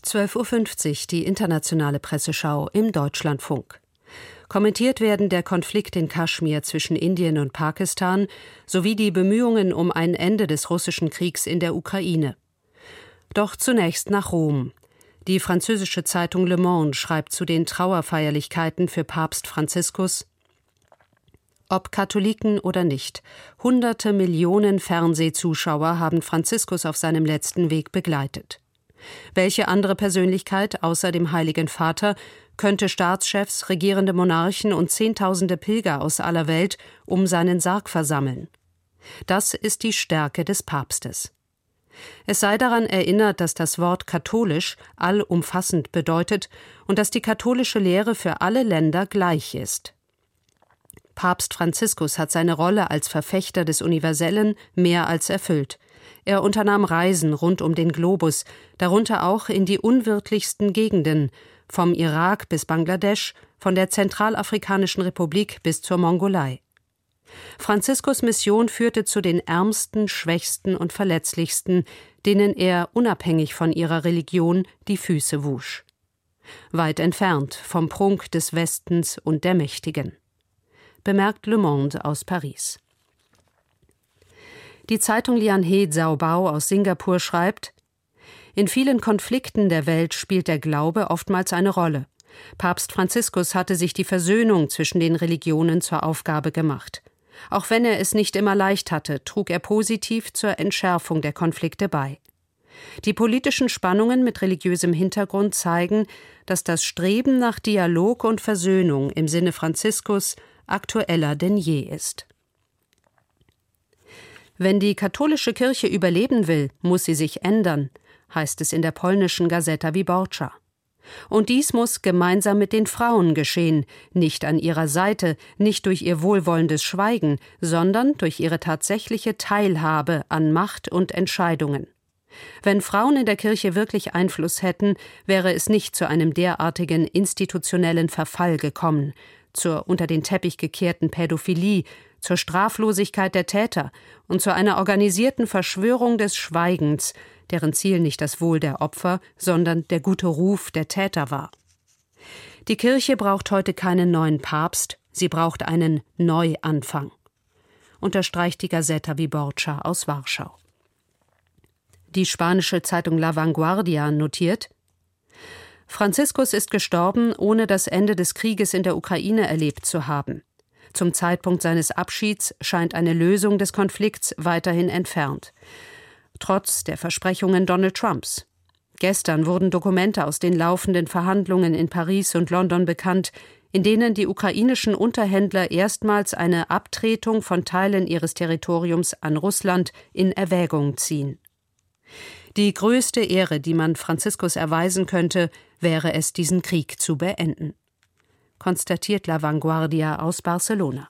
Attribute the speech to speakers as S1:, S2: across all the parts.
S1: 12:50 Uhr, die internationale Presseschau im Deutschlandfunk. Kommentiert werden der Konflikt in Kaschmir zwischen Indien und Pakistan sowie die Bemühungen um ein Ende des russischen Kriegs in der Ukraine. Doch zunächst nach Rom. Die französische Zeitung Le Monde schreibt zu den Trauerfeierlichkeiten für Papst Franziskus: Ob Katholiken oder nicht, hunderte Millionen Fernsehzuschauer haben Franziskus auf seinem letzten Weg begleitet. Welche andere Persönlichkeit außer dem Heiligen Vater könnte Staatschefs, regierende Monarchen und Zehntausende Pilger aus aller Welt um seinen Sarg versammeln? Das ist die Stärke des Papstes. Es sei daran erinnert, dass das Wort katholisch allumfassend bedeutet und dass die katholische Lehre für alle Länder gleich ist. Papst Franziskus hat seine Rolle als Verfechter des Universellen mehr als erfüllt. Er unternahm Reisen rund um den Globus, darunter auch in die unwirtlichsten Gegenden, vom Irak bis Bangladesch, von der Zentralafrikanischen Republik bis zur Mongolei. Franziskus' Mission führte zu den Ärmsten, Schwächsten und Verletzlichsten, denen er unabhängig von ihrer Religion die Füße wusch. Weit entfernt vom Prunk des Westens und der Mächtigen. Bemerkt Le Monde aus Paris. Die Zeitung Lianhe Zaobao aus Singapur schreibt: In vielen Konflikten der Welt spielt der Glaube oftmals eine Rolle. Papst Franziskus hatte sich die Versöhnung zwischen den Religionen zur Aufgabe gemacht. Auch wenn er es nicht immer leicht hatte, trug er positiv zur Entschärfung der Konflikte bei. Die politischen Spannungen mit religiösem Hintergrund zeigen, dass das Streben nach Dialog und Versöhnung im Sinne Franziskus aktueller denn je ist. Wenn die katholische Kirche überleben will, muss sie sich ändern, heißt es in der polnischen Gazeta Wyborcza. Und dies muss gemeinsam mit den Frauen geschehen, nicht an ihrer Seite, nicht durch ihr wohlwollendes Schweigen, sondern durch ihre tatsächliche Teilhabe an Macht und Entscheidungen. Wenn Frauen in der Kirche wirklich Einfluss hätten, wäre es nicht zu einem derartigen institutionellen Verfall gekommen, zur unter den Teppich gekehrten Pädophilie, zur Straflosigkeit der Täter und zu einer organisierten Verschwörung des Schweigens, deren Ziel nicht das Wohl der Opfer, sondern der gute Ruf der Täter war. Die Kirche braucht heute keinen neuen Papst, sie braucht einen Neuanfang, unterstreicht die Gazeta Wyborcza aus Warschau. Die spanische Zeitung La Vanguardia notiert: Franziskus ist gestorben, ohne das Ende des Krieges in der Ukraine erlebt zu haben. Zum Zeitpunkt seines Abschieds scheint eine Lösung des Konflikts weiterhin entfernt. Trotz der Versprechungen Donald Trumps. Gestern wurden Dokumente aus den laufenden Verhandlungen in Paris und London bekannt, in denen die ukrainischen Unterhändler erstmals eine Abtretung von Teilen ihres Territoriums an Russland in Erwägung ziehen. Die größte Ehre, die man Franziskus erweisen könnte, wäre es, diesen Krieg zu beenden, konstatiert La Vanguardia aus Barcelona.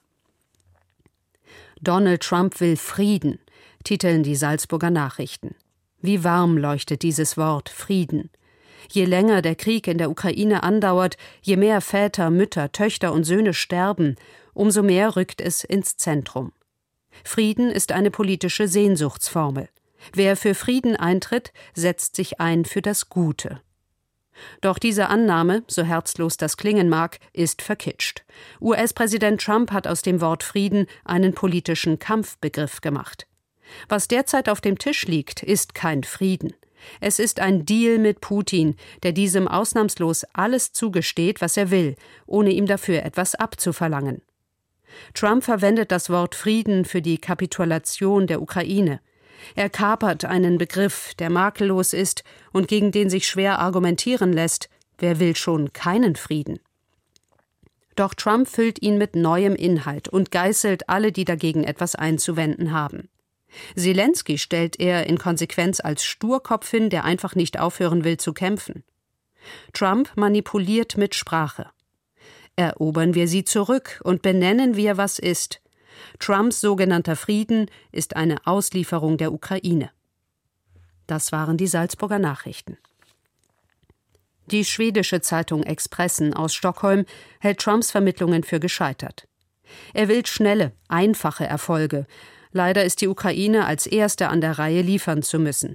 S1: Donald Trump will Frieden, titeln die Salzburger Nachrichten. Wie warm leuchtet dieses Wort Frieden. Je länger der Krieg in der Ukraine andauert, je mehr Väter, Mütter, Töchter und Söhne sterben, umso mehr rückt es ins Zentrum. Frieden ist eine politische Sehnsuchtsformel. Wer für Frieden eintritt, setzt sich ein für das Gute. Doch diese Annahme, so herzlos das klingen mag, ist verkitscht. US-Präsident Trump hat aus dem Wort Frieden einen politischen Kampfbegriff gemacht. Was derzeit auf dem Tisch liegt, ist kein Frieden. Es ist ein Deal mit Putin, der diesem ausnahmslos alles zugesteht, was er will, ohne ihm dafür etwas abzuverlangen. Trump verwendet das Wort Frieden für die Kapitulation der Ukraine. Er kapert einen Begriff, der makellos ist und gegen den sich schwer argumentieren lässt. Wer will schon keinen Frieden? Doch Trump füllt ihn mit neuem Inhalt und geißelt alle, die dagegen etwas einzuwenden haben. Selenskyj stellt er in Konsequenz als Sturkopf hin, der einfach nicht aufhören will zu kämpfen. Trump manipuliert mit Sprache. Erobern wir sie zurück und benennen wir, was ist. Trumps sogenannter Frieden ist eine Auslieferung der Ukraine. Das waren die Salzburger Nachrichten. Die schwedische Zeitung Expressen aus Stockholm hält Trumps Vermittlungen für gescheitert. Er will schnelle, einfache Erfolge. Leider ist die Ukraine als Erste an der Reihe liefern zu müssen.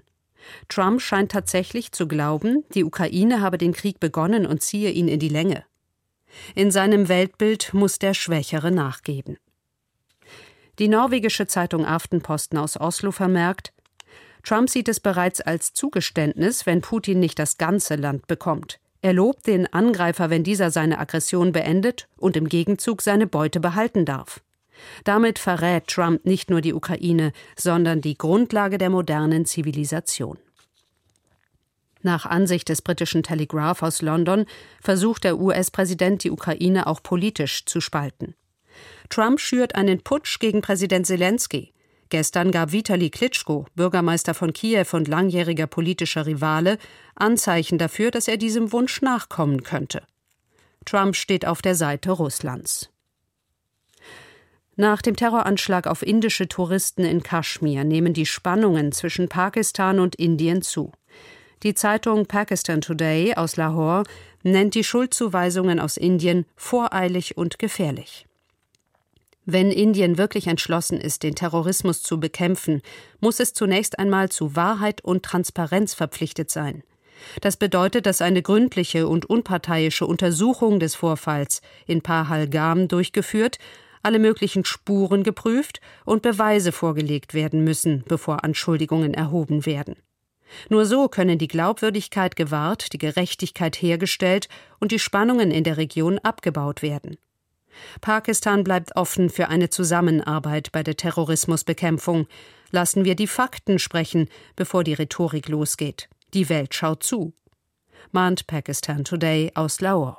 S1: Trump scheint tatsächlich zu glauben, die Ukraine habe den Krieg begonnen und ziehe ihn in die Länge. In seinem Weltbild muss der Schwächere nachgeben. Die norwegische Zeitung Aftenposten aus Oslo vermerkt: Trump sieht es bereits als Zugeständnis, wenn Putin nicht das ganze Land bekommt. Er lobt den Angreifer, wenn dieser seine Aggression beendet und im Gegenzug seine Beute behalten darf. Damit verrät Trump nicht nur die Ukraine, sondern die Grundlage der modernen Zivilisation. Nach Ansicht des britischen Telegraph aus London versucht der US-Präsident, die Ukraine auch politisch zu spalten. Trump schürt einen Putsch gegen Präsident Selenskyj. Gestern gab Vitali Klitschko, Bürgermeister von Kiew und langjähriger politischer Rivale, Anzeichen dafür, dass er diesem Wunsch nachkommen könnte. Trump steht auf der Seite Russlands. Nach dem Terroranschlag auf indische Touristen in Kaschmir nehmen die Spannungen zwischen Pakistan und Indien zu. Die Zeitung Pakistan Today aus Lahore nennt die Schuldzuweisungen aus Indien voreilig und gefährlich. Wenn Indien wirklich entschlossen ist, den Terrorismus zu bekämpfen, muss es zunächst einmal zu Wahrheit und Transparenz verpflichtet sein. Das bedeutet, dass eine gründliche und unparteiische Untersuchung des Vorfalls in Pahalgam durchgeführt, alle möglichen Spuren geprüft und Beweise vorgelegt werden müssen, bevor Anschuldigungen erhoben werden. Nur so können die Glaubwürdigkeit gewahrt, die Gerechtigkeit hergestellt und die Spannungen in der Region abgebaut werden. Pakistan bleibt offen für eine Zusammenarbeit bei der Terrorismusbekämpfung. Lassen wir die Fakten sprechen, bevor die Rhetorik losgeht. Die Welt schaut zu, mahnt Pakistan Today aus Lahore.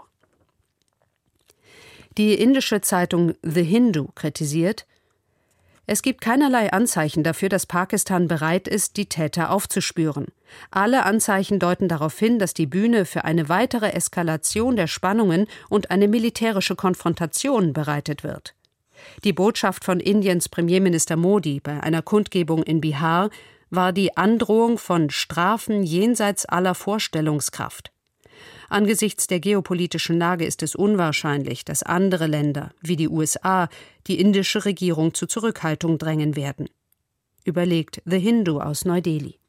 S1: Die indische Zeitung The Hindu kritisiert: Es gibt keinerlei Anzeichen dafür, dass Pakistan bereit ist, die Täter aufzuspüren. Alle Anzeichen deuten darauf hin, dass die Bühne für eine weitere Eskalation der Spannungen und eine militärische Konfrontation bereitet wird. Die Botschaft von Indiens Premierminister Modi bei einer Kundgebung in Bihar war die Androhung von Strafen jenseits aller Vorstellungskraft. Angesichts der geopolitischen Lage ist es unwahrscheinlich, dass andere Länder, wie die USA, die indische Regierung zu Zurückhaltung drängen werden. Überlegt The Hindu aus Neu-Delhi.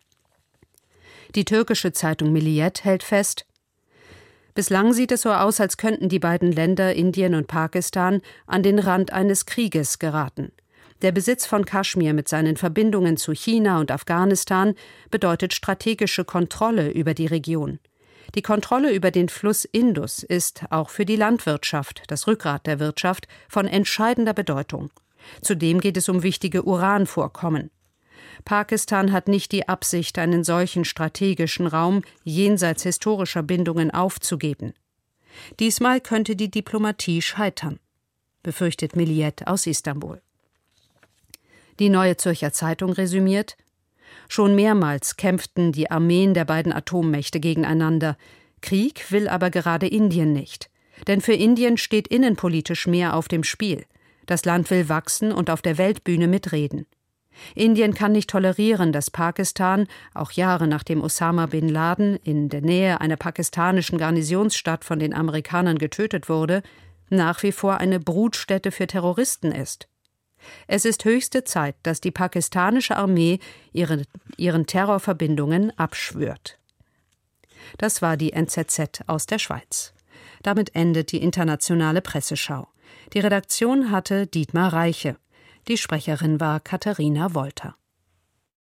S1: Die türkische Zeitung Milliyet hält fest: Bislang sieht es so aus, als könnten die beiden Länder, Indien und Pakistan, an den Rand eines Krieges geraten. Der Besitz von Kaschmir mit seinen Verbindungen zu China und Afghanistan bedeutet strategische Kontrolle über die Region. Die Kontrolle über den Fluss Indus ist auch für die Landwirtschaft, das Rückgrat der Wirtschaft, von entscheidender Bedeutung. Zudem geht es um wichtige Uranvorkommen. Pakistan hat nicht die Absicht, einen solchen strategischen Raum jenseits historischer Bindungen aufzugeben. Diesmal könnte die Diplomatie scheitern, befürchtet Milliyet aus Istanbul. Die Neue Zürcher Zeitung resümiert: Schon mehrmals kämpften die Armeen der beiden Atommächte gegeneinander. Krieg will aber gerade Indien nicht. Denn für Indien steht innenpolitisch mehr auf dem Spiel. Das Land will wachsen und auf der Weltbühne mitreden. Indien kann nicht tolerieren, dass Pakistan, auch Jahre nachdem Osama bin Laden in der Nähe einer pakistanischen Garnisonsstadt von den Amerikanern getötet wurde, nach wie vor eine Brutstätte für Terroristen ist. Es ist höchste Zeit, dass die pakistanische Armee ihren Terrorverbindungen abschwört. Das war die NZZ aus der Schweiz. Damit endet die internationale Presseschau. Die Redaktion hatte Dietmar Reiche. Die Sprecherin war Katharina Wolter.